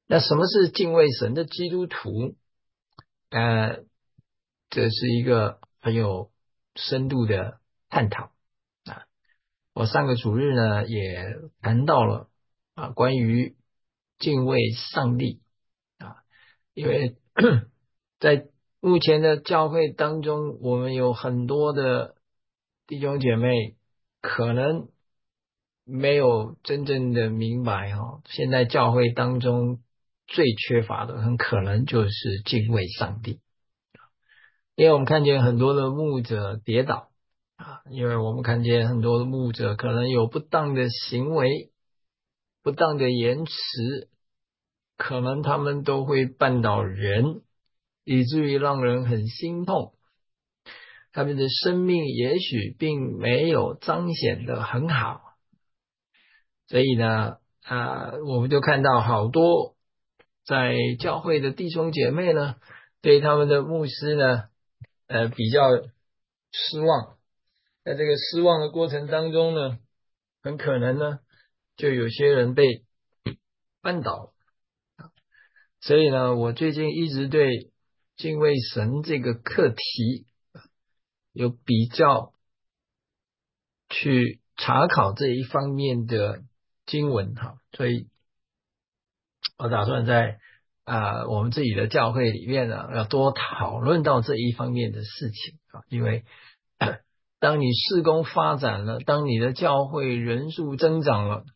那什么是敬畏神的基督徒？这是一个很有深度的探讨啊。我上个主日呢也谈到了关于敬畏上帝啊，因为在目前的教会当中，我们有很多的弟兄姐妹可能没有真正的明白现在教会当中最缺乏的很可能就是敬畏上帝。因为我们看见很多的牧者跌倒因为我们看见很多的牧者可能有不当的行为、不当的言辞，可能他们都会绊倒人，以至于让人很心痛。他们的生命也许并没有彰显得很好，所以呢我们就看到好多在教会的弟兄姐妹呢，对他们的牧师呢比较失望。在这个失望的过程当中呢，很可能呢就有些人被绊倒。所以呢，我最近一直对敬畏神这个课题有比较去查考这一方面的经文所以我打算在我们自己的教会里面呢，要多讨论到这一方面的事情因为当你事工发展了，当你的教会人数增长了，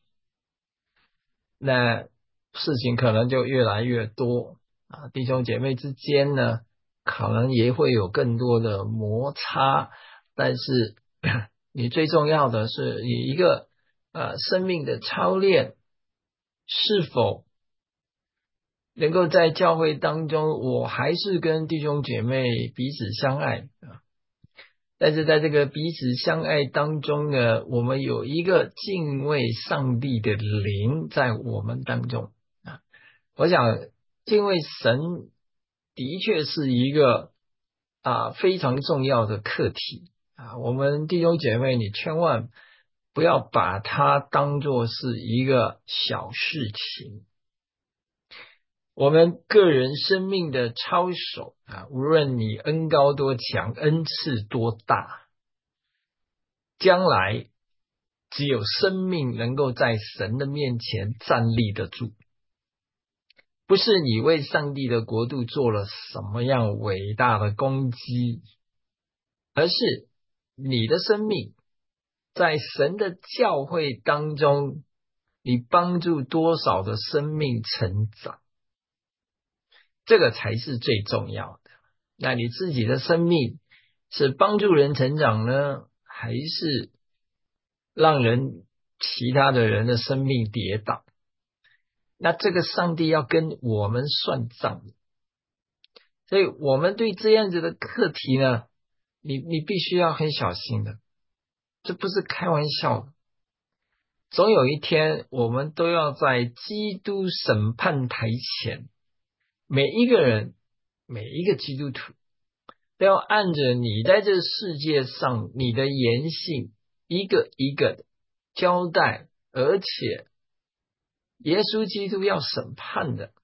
那事情可能就越来越多弟兄姐妹之间呢，可能也会有更多的摩擦，但是你最重要的是你一个生命的操练是否能够在教会当中，我还是跟弟兄姐妹彼此相爱但是在这个彼此相爱当中呢，我们有一个敬畏上帝的灵在我们当中我想敬畏神的确是一个非常重要的课题我们弟兄姐妹，你千万不要把它当作是一个小事情。我们个人生命的操守无论你恩高多强，恩赐多大，将来只有生命能够在神的面前站立得住，不是你为上帝的国度做了什么样伟大的功绩，而是你的生命在神的教会当中，你帮助多少的生命成长，这个才是最重要的。那你自己的生命是帮助人成长呢，还是让其他的人的生命跌倒？那这个上帝要跟我们算账，所以我们对这样子的课题呢，你必须要很小心的，这不是开玩笑的。总有一天我们都要在基督审判台前，每一个人，每一个基督徒都要按着你在这世界上你的言行一个一个的交代，而且耶稣基督要审判的。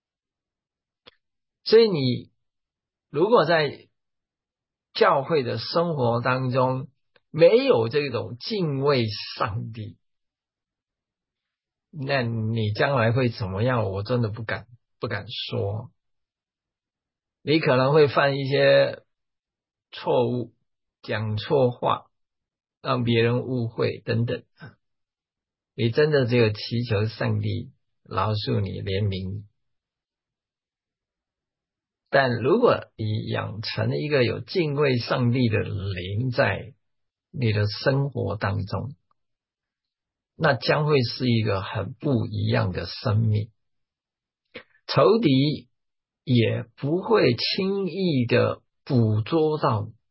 所以你如果在教会的生活当中没有这种敬畏上帝，那你将来会怎么样？我真的不敢说。你可能会犯一些错误，讲错话，让别人误会等等你真的只有祈求上帝饶恕你，怜悯你。但如果你养成一个有敬畏上帝的灵在你的生活当中，那将会是一个很不一样的生命。仇敌也不会轻易的捕捉到你。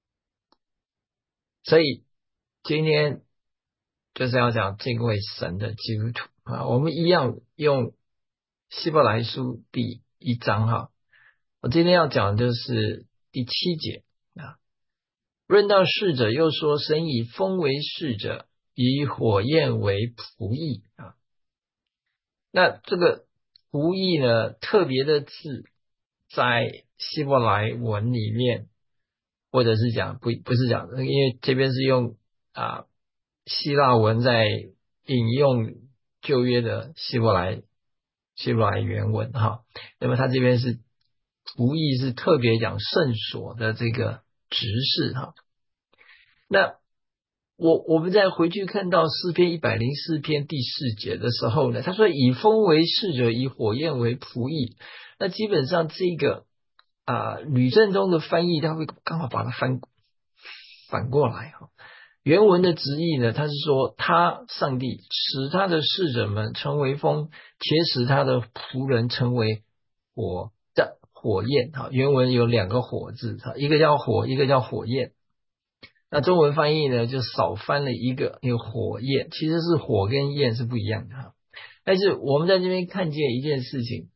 所以今天就是要讲敬畏神的基督徒我们一样用希伯来书第1章我今天要讲的就是第7节论到侍者，又说神以风为侍者，以火焰为仆役那这个仆役呢特别的字，在希伯来文里面，或者是讲不是讲，因为这边是用希腊文在引用旧约的希伯来原文哈。那么他这边是仆役是特别讲圣所的这个执事哈。那我们再回去看到诗篇104篇第4节的时候呢，他说以风为侍者，以火焰为仆役。那基本上这个吕正中的翻译，他会刚好把它反过来哈。原文的直译呢，他是说上帝使他的使者们成为风，且使他的仆人成为火焰哈。原文有2个火字哈，一个叫火，一个叫火焰。那中文翻译呢，就少翻了一个火焰，其实是火跟焰是不一样的哈。但是我们在这边看见一件事情，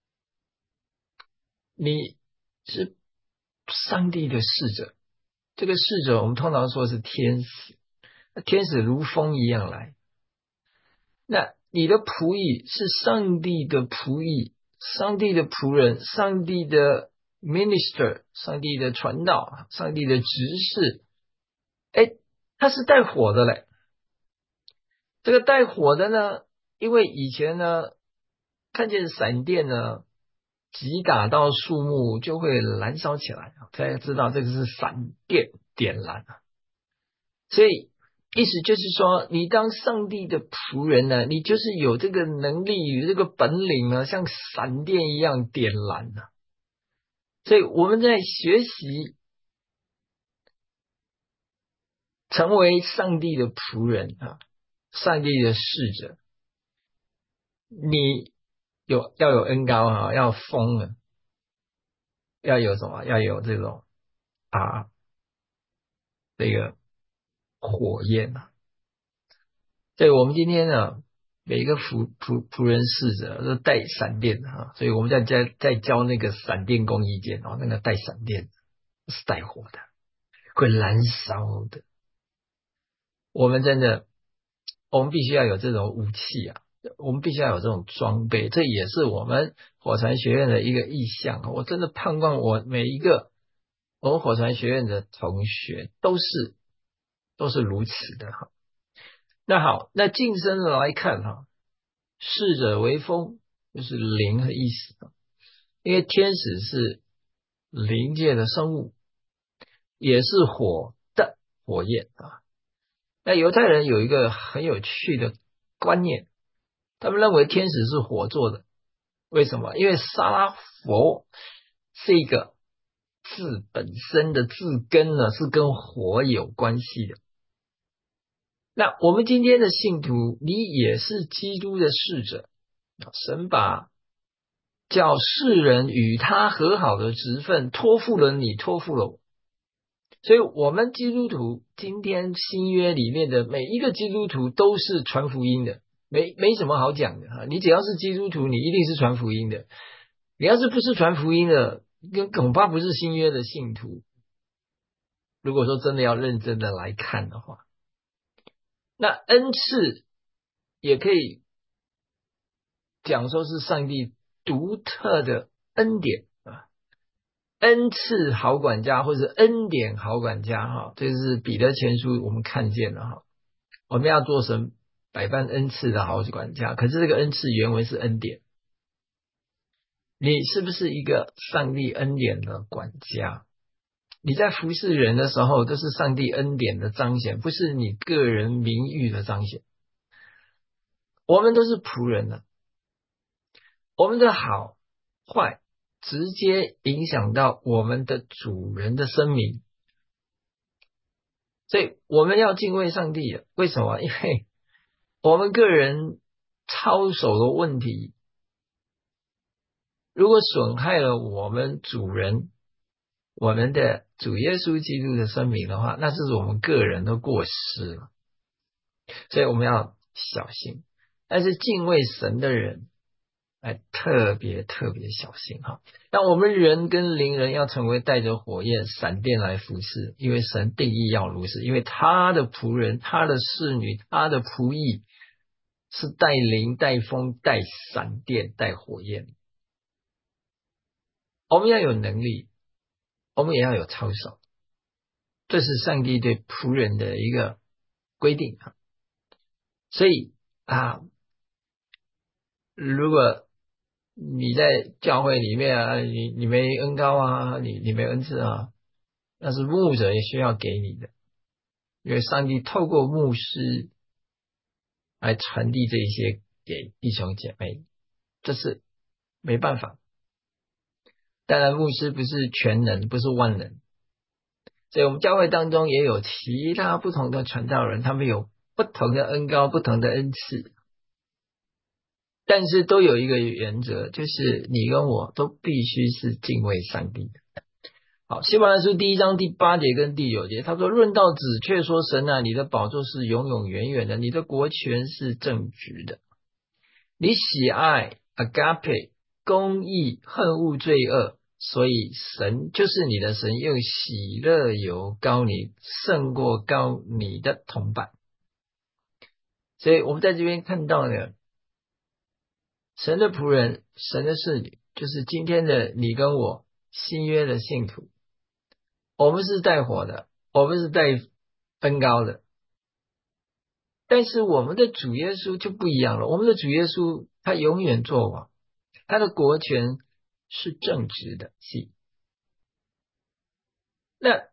你是上帝的使者，这个使者我们通常说是天使，天使如风一样来。那你的仆役是上帝的仆役，上帝的仆人，上帝的 minister， 上帝的传道，上帝的执事，他是带火的嘞。这个带火的呢，因为以前呢看见闪电呢击打到树木就会燃烧起来，大家知道这个是闪电点燃，所以意思就是说，你当上帝的仆人呢，你就是有这个能力与这个本领呢，像闪电一样点燃。所以我们在学习成为上帝的仆人上帝的使者，你要有恩膏要疯要有什么？要有这种这个火焰所以我们今天呢，每一个仆人使者都带闪电所以我们在教那个闪电工艺间那个带闪电是带火的，会燃烧的。我们必须要有这种武器我们必须要有这种装备，这也是我们火传学院的一个意向。我真的盼望每一个我们火传学院的同学都是如此的那好，那近身的来看逝者为风，就是灵的意思因为天使是灵界的生物，也是火的火焰那犹太人有一个很有趣的观念，他们认为天使是火做的。为什么？因为沙拉佛这个字本身的字根呢是跟火有关系的。那我们今天的信徒，你也是基督的使者，神把叫世人与他和好的职分托付了你，托付了我。所以我们基督徒今天新约里面的每一个基督徒都是传福音的，没什么好讲的你只要是基督徒，你一定是传福音的。你要是不是传福音的，恐怕不是新约的信徒。如果说真的要认真的来看的话，那恩赐也可以讲说是上帝独特的恩典恩赐好管家或者恩典好管家这是彼得前书我们看见了我们要做神百般恩赐的好管家，可是这个恩赐原文是恩典。你是不是一个上帝恩典的管家？你在服侍人的时候都是上帝恩典的彰显，不是你个人名誉的彰显。我们都是仆人我们的好坏直接影响到我们的主人的生命，所以我们要敬畏上帝为什么？因为我们个人操守的问题，如果损害了我们主人，我们的主耶稣基督的生命的话，那这是我们个人的过失了，所以我们要小心。但是敬畏神的人特别小心那我们人跟灵人要成为带着火焰闪电来服侍，因为神定义要如此，因为他的仆人，他的侍女，他的仆役是带灵、带风、带闪电、带火焰。我们要有能力，我们也要有操守，这是上帝对仆人的一个规定啊。所以啊，如果你在教会里面啊，你没恩膏啊，你没恩赐啊，那是牧者也需要给你的，因为上帝透过牧师来传递这一些给弟兄姐妹，这是没办法。当然，牧师不是全能，不是万能，所以我们教会当中也有其他不同的传道人，他们有不同的恩膏、不同的恩赐，但是都有一个原则，就是你跟我都必须是敬畏上帝的。好，希伯来书第1章第8节跟第9节，他说：论到子，却说神啊，你的宝座是永永远远的，你的国权是正直的，你喜爱 agape 公义，恨恶罪恶，所以神就是你的神，用喜乐油膏你，胜过膏你的同伴。所以我们在这边看到呢，神的仆人，神的侍女，就是今天的你跟我，新约的信徒，我们是带火的，我们是带恩膏的，但是我们的主耶稣就不一样了，我们的主耶稣他永远做王，他的国权是正直的，是。那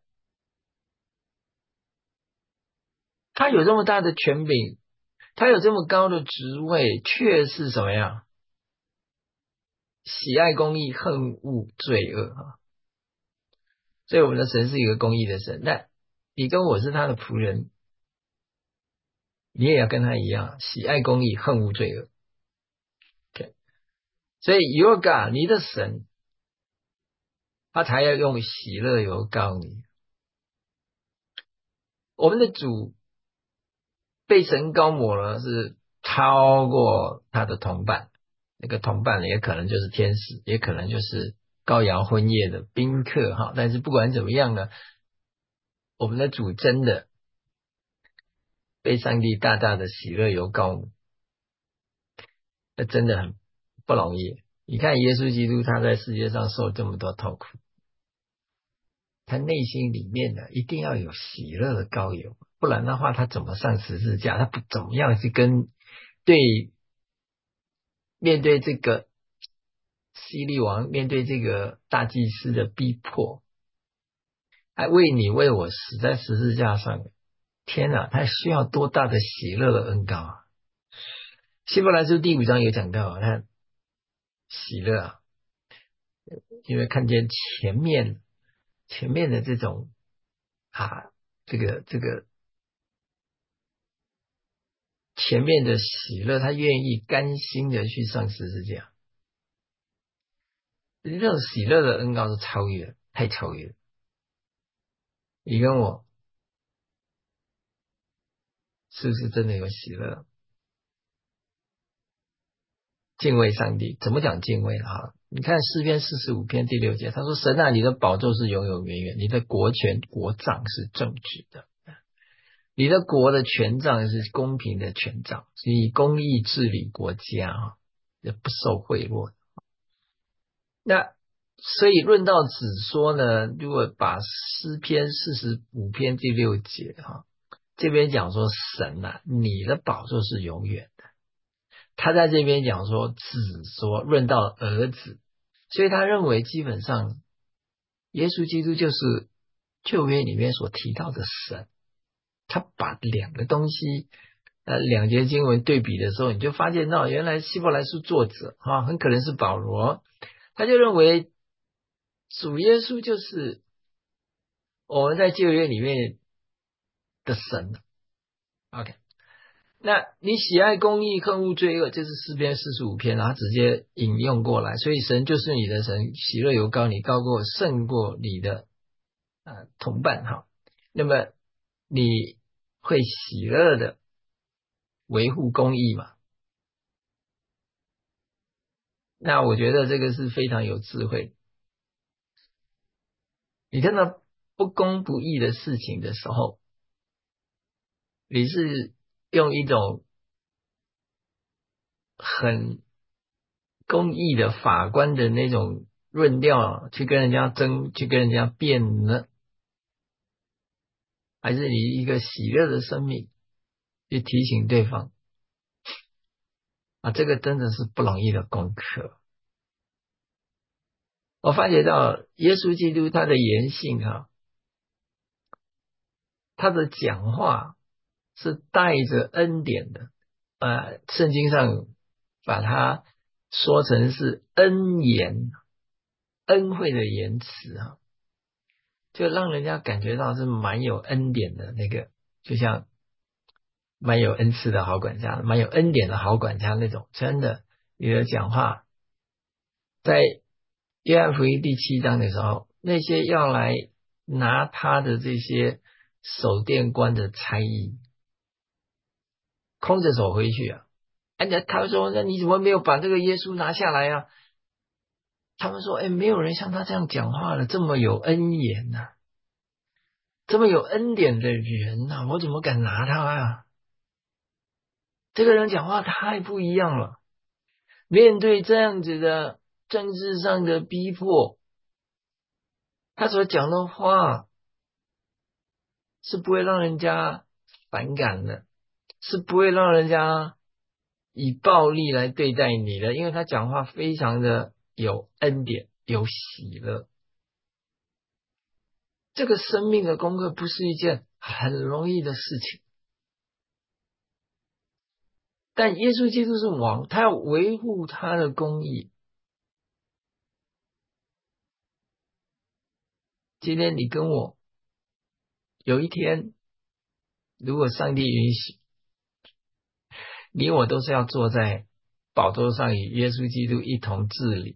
他有这么大的权柄，他有这么高的职位，却是什么呀？喜爱公义，恨恶罪恶啊！所以我们的神是一个公义的神。那你跟我是他的仆人，你也要跟他一样，喜爱公义，恨恶罪恶。Okay. 所以 Your God， 你的神，他才要用喜乐油膏你。我们的主被神膏抹了，是超过他的同伴。那个同伴也可能就是天使，也可能就是羔羊婚宴的宾客哈。但是不管怎么样呢，我们的主真的被上帝大大的喜乐油膏抹，那真的很不容易。你看耶稣基督他在世界上受这么多痛苦，他内心里面呢一定要有喜乐的膏油，不然的话他怎么上十字架？他不怎么样去对面对这个希律王，面对这个大祭司的逼迫，还为你为我死在十字架上，天哪，他需要多大的喜乐的恩膏啊！希伯来书第5章有讲到，他喜乐啊，因为看见前面的这种啊，这个前面的喜乐，他愿意甘心的去上十字架，这种喜乐的恩膏是超越，太超越了。你跟我是不是真的有喜乐？敬畏上帝，怎么讲敬畏啊？你看诗篇45篇第6节，他说：神啊，你的宝座是永永远远，你的国权国杖是正直的，你的国的权杖是公平的权杖，是以公义治理国家啊，也不受贿赂。那所以论到子说呢，如果把诗篇45篇第6节这边讲说神啊，你的宝座是永远的。他在这边讲说子说论到儿子，所以他认为基本上耶稣基督就是旧约里面所提到的神。他把两个东西两节经文对比的时候，你就发现到原来希伯来书作者很可能是保罗，他就认为主耶稣就是我们在旧约里面的神。 OK， 那你喜爱公义，恨恶罪恶，这是诗篇45篇，然后直接引用过来，所以神就是你的神，喜乐油膏你，高过胜过你的同伴哈。那么你会喜乐的维护公义嘛？那我觉得这个是非常有智慧。你看到不公不义的事情的时候，你是用一种很公义的法官的那种论调去跟人家争，去跟人家辩呢？还是你一个喜乐的生命去提醒对方啊？这个真的是不容易的功课。我发觉到耶稣基督他的言行他的讲话是带着恩典的，圣经上把它说成是恩言、恩惠的言辞就让人家感觉到是蛮有恩典的那个，就像蛮有恩赐的好管家，蛮有恩典的好管家那种。真的，你的讲话在约翰福音第7章的时候，那些要来拿他的这些守殿官的差役，空着手回去他说：“那你怎么没有把这个耶稣拿下来啊？”他们说：“没有人像他这样讲话的，这么有恩言这么有恩典的人我怎么敢拿他啊？这个人讲话太不一样了。面对这样子的政治上的逼迫，他所讲的话是不会让人家反感的，是不会让人家以暴力来对待你的，因为他讲话非常的有恩典，有喜乐。这个生命的功课不是一件很容易的事情，但耶稣基督是王，他要维护他的公义。今天你跟我有一天，如果上帝允许，你我都是要坐在宝座上与耶稣基督一同治理。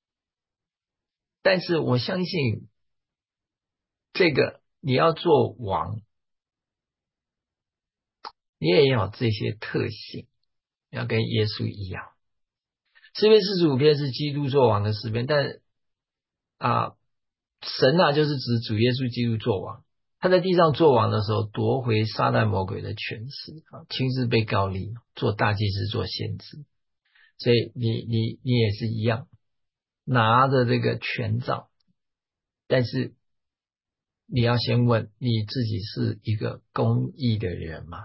但是我相信这个你要做王，你也要有这些特性，要跟耶稣一样。诗篇45篇是基督做王的诗篇，但神就是指主耶稣基督做王。他在地上做王的时候，夺回撒旦魔鬼的权势亲自被膏立，做大祭司，做先知。所以你也是一样，拿着这个权杖，但是你要先问你自己是一个公义的人吗？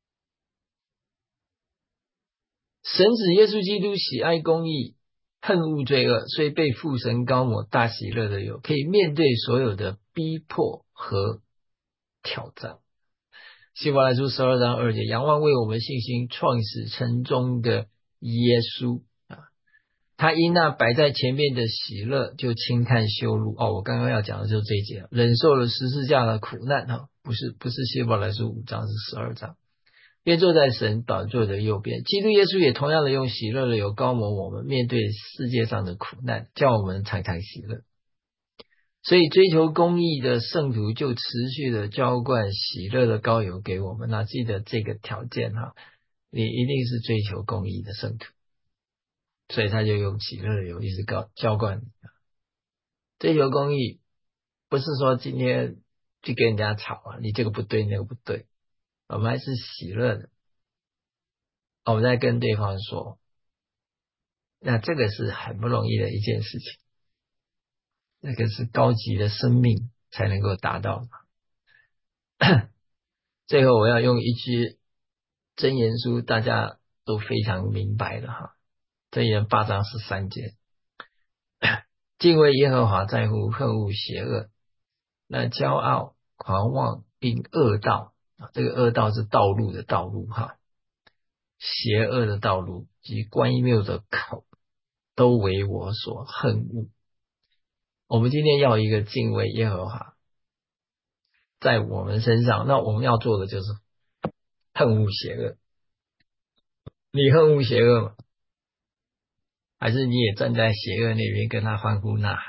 神子耶稣基督喜爱公义，恨恶罪恶，所以被父神高抹，大喜乐的有，可以面对所有的逼迫和挑战。希伯来书12章2节，仰望为我们信心创始成终的耶稣他因那摆在前面的喜乐，就轻看羞辱。我刚刚要讲的就是这一节，忍受了十字架的苦难不是希伯来书5章，是12章。便坐在神宝座的右边。基督耶稣也同样的用喜乐的油膏抹我们，面对世界上的苦难，叫我们常常喜乐。所以追求公义的圣徒就持续的浇灌喜乐的膏油给我们。那记得这个条件你一定是追求公义的圣徒，所以他就用喜乐的油一直浇灌你。追求公义不是说今天去跟人家吵你这个不对那个不对，我们还是喜乐的。我们在跟对方说，那这个是很不容易的一件事情，那个是高级的生命才能够达到的。最后我要用一句箴言书大家都非常明白的箴言8章13节，敬畏耶和华在乎恨恶邪恶，那骄傲狂妄并恶道这个恶道是道路的道路邪恶的道路及关谬的口都为我所恨恶。我们今天要一个敬畏耶和华在我们身上，那我们要做的就是恨恶邪恶。你恨恶邪恶吗？还是你也站在邪恶那边跟他欢呼呐喊？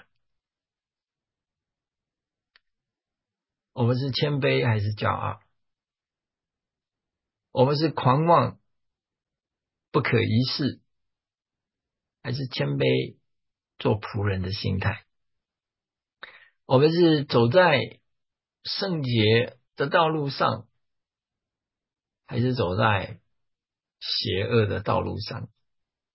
我们是谦卑还是骄傲？我们是狂妄不可一世，还是谦卑做仆人的心态？我们是走在圣洁的道路上，还是走在邪恶的道路上？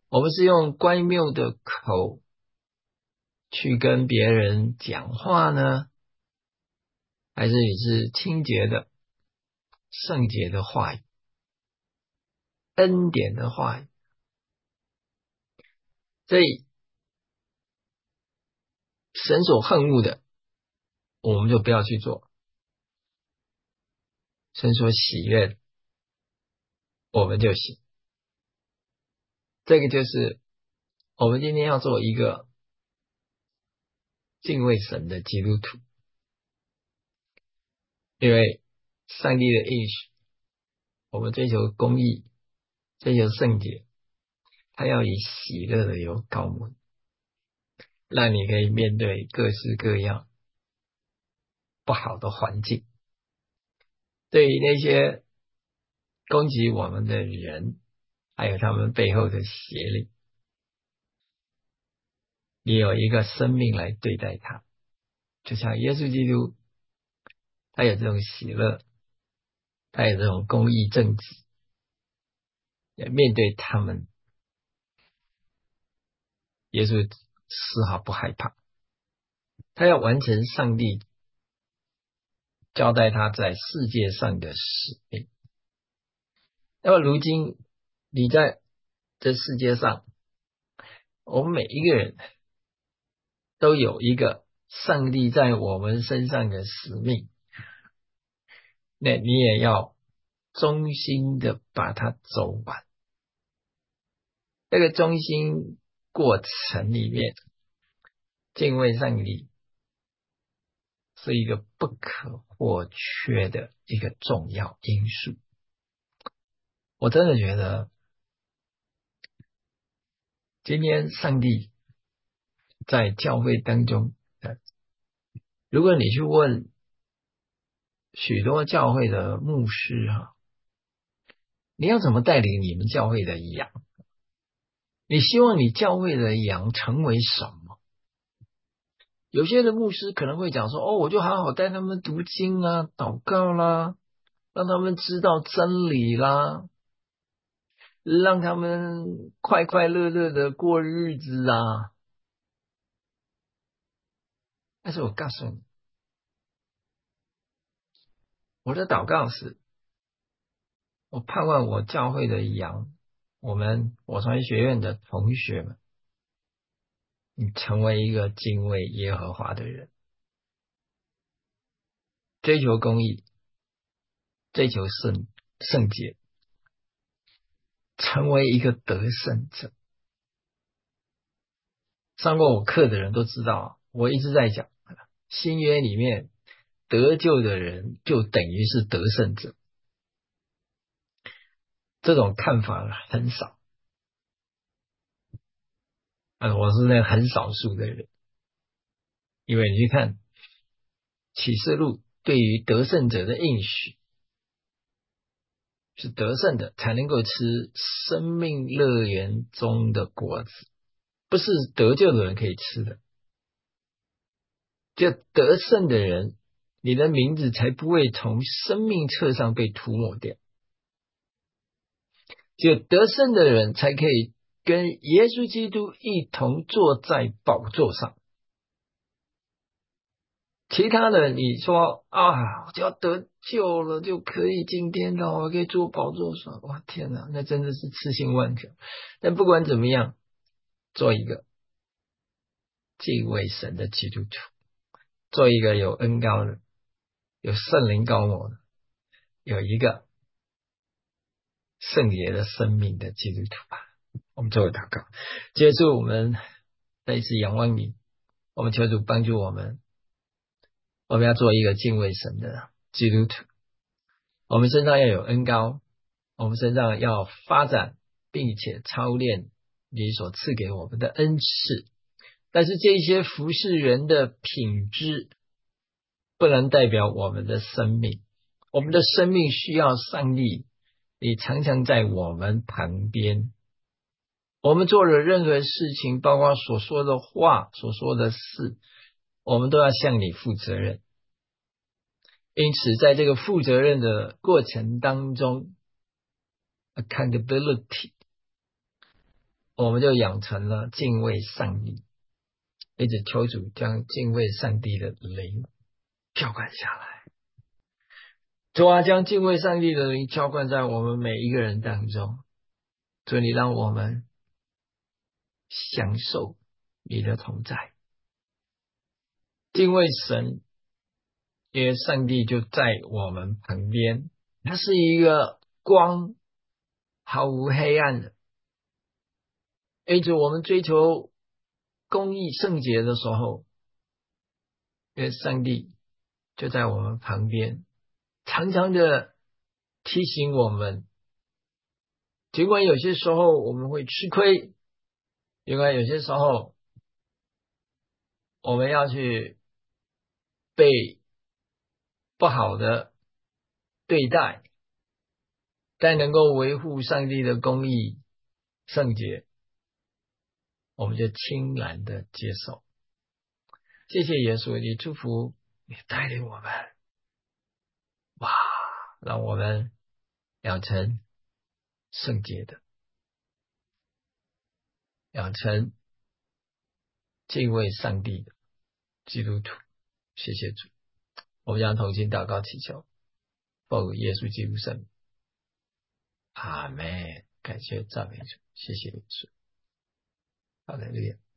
我们是用乖谬的口去跟别人讲话呢，还是你是清洁的、圣洁的话语、恩典的话语？所以神所恨恶的，我们就不要去做；神所喜悦的，我们就行。这个就是我们今天要做一个敬畏神的基督徒，因为上帝的应许，我们追求公义、追求圣洁，他要以喜乐的油膏我们，让你可以面对各式各样不好的环境。对于那些攻击我们的人，还有他们背后的邪灵，你有一个生命来对待他，就像耶稣基督，他有这种喜乐，他有这种公义正直，也面对他们，耶稣丝毫不害怕，他要完成上帝交代他在世界上的使命。那么如今你在这世界上，我们每一个人都有一个上帝在我们身上的使命，那你也要忠心的把它走完。这个忠心过程里面，敬畏上帝是一个不可或缺的一个重要因素。我真的觉得今天上帝在教会当中，如果你去问许多教会的牧师你要怎么带领你们教会的羊？你希望你教会的羊成为什么？有些的牧师可能会讲说，我就好好带他们读经啦、祷告啦，让他们知道真理啦，让他们快快乐乐的过日子啊。但是我告诉你，我的祷告是，我盼望我教会的羊，我传学院的同学们，你成为一个敬畏耶和华的人，追求公义，追求圣洁，成为一个得胜者。上过我课的人都知道，我一直在讲新约里面得救的人就等于是得胜者，这种看法很少。我是那个很少数的人，因为你去看启示录对于得胜者的应许，是得胜的才能够吃生命乐园中的果子，不是得救的人可以吃的。就得胜的人，你的名字才不会从生命册上被涂抹掉。只有得胜的人才可以跟耶稣基督一同坐在宝座上。其他的你说只要得救了就可以进天堂，我可以坐宝座上，哇天哪，那真的是痴心妄想。但不管怎么样，做一个敬畏神的基督徒，做一个有恩膏的、有圣灵膏抹的、有一个圣洁的生命的基督徒吧。我们做个祷告，接着我们再一次仰望你，我们求主帮助我们，我们要做一个敬畏神的基督徒。我们身上要有恩膏，我们身上要发展并且操练你所赐给我们的恩赐，但是这些服侍人的品质不能代表我们的生命，我们的生命需要上帝，你常常在我们旁边，我们做了任何事情，包括所说的话、所说的事，我们都要向你负责任。因此在这个负责任的过程当中，accountability， 我们就养成了敬畏上帝，一直求主将敬畏上帝的灵浇灌下来。主啊，将敬畏上帝的灵浇灌在我们每一个人当中。主，你让我们享受你的同在，敬畏神，因为上帝就在我们旁边，他是一个光，毫无黑暗的。因此我们追求公义圣洁的时候，因为上帝就在我们旁边，常常的提醒我们，尽管有些时候我们会吃亏，尽管有些时候我们要去被不好的对待，但能够维护上帝的公义圣洁，我们就欣然的接受。谢谢耶稣，你祝福，你带领我们，哇，让我们养成圣洁的，养成敬畏上帝的基督徒。谢谢主，我们将同心祷告祈求，奉耶稣基督圣名，阿们。感谢赞美主，谢谢耶稣，好的，路亚。